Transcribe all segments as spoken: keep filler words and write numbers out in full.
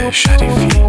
شریفی.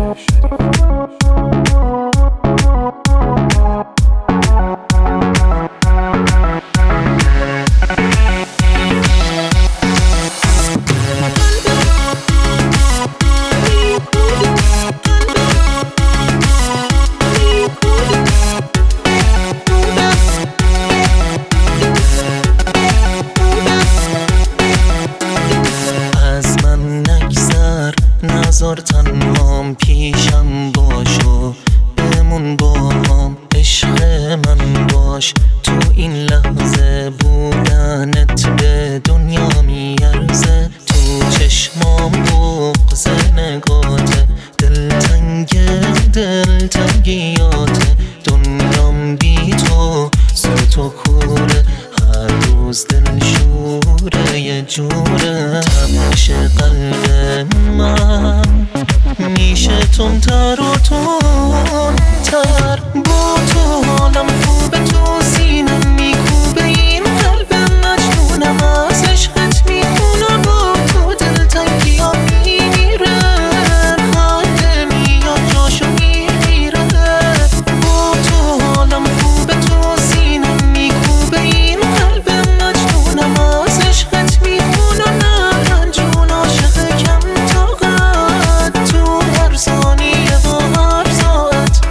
نذار تنهام پیشم باش و بمون با هم، عشق من باش. تو این لحظه بودنت به دنیا میارزه. تو چشمام بغض نگاته، دلتنگ دلتنگیاته. دنیام بی تو سوت و کوره، هر روز دل شوره یه جوره. تپش قلب من میشه تندتر و تندتر، با تو حالم خوبه، تو سینم میکوبه. این قلب مجنونم از عشقت میخونه، با تو دلتنگیام میمیره. خنده میاد جاشو میگیره، با تو حالم خوبه، تو سینم میکوبه. این قلب مجنونم از عشقت میخونه، نه جون عاشق کم طاقت. تو هر ثانیه و هر ساعت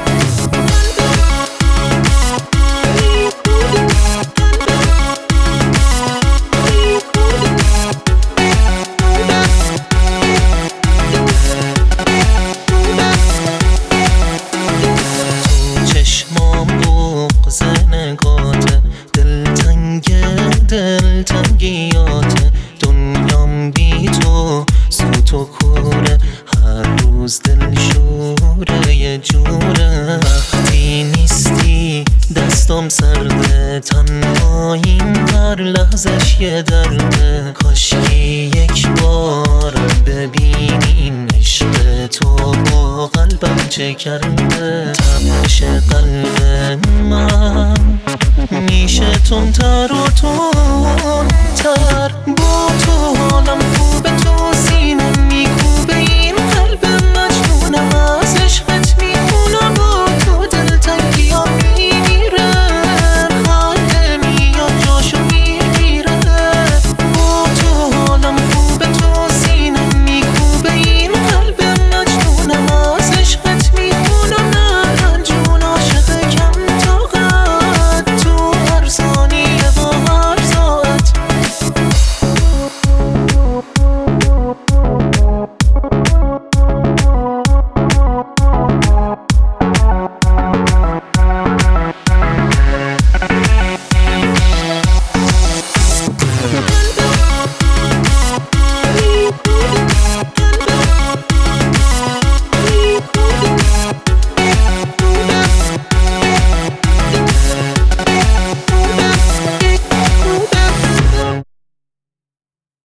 تو چشمام بغض نگاته، دلتنگ دلتنگیاته. دنیام بی تو سوت و کوره، هر روز دل شوره یه جوره. وقتی نیستی دستم سرده، تنهاییم هر لحظش یه درده. کاشکی یک بار ببینی این عشق تو با قلبم چه کرده. تپش قلب من میشه تندتر و تندتر، با تو حالم